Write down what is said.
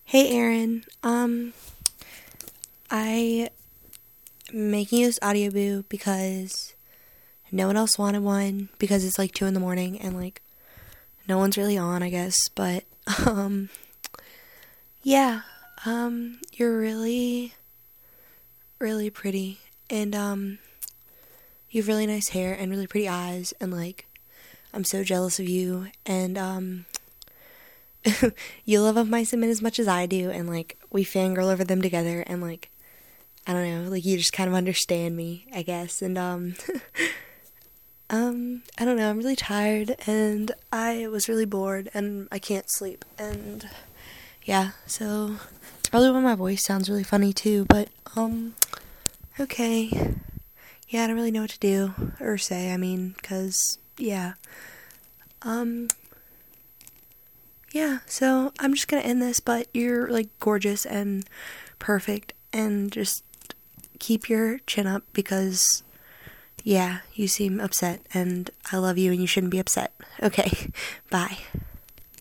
Hey Aaron, I am making this audio boo because no one else wanted one because it's like 2 in the morning and like no one's really on, I guess, but yeah, you're really, really pretty and you have really nice hair and really pretty eyes and like I'm so jealous of you and you love Of Mice and Men as much as I do, and like we fangirl over them together, and like I don't know, like you just kind of understand me, I guess. And I don't know, I'm really tired, and I was really bored, and I can't sleep, and yeah, so it's probably why my voice sounds really funny too. But okay, yeah, I don't really know what to do or say. I mean, cause yeah, um. Yeah, so I'm just gonna end this, but you're like gorgeous and perfect, and just keep your chin up because, yeah, you seem upset, and I love you, and you shouldn't be upset. Okay, bye.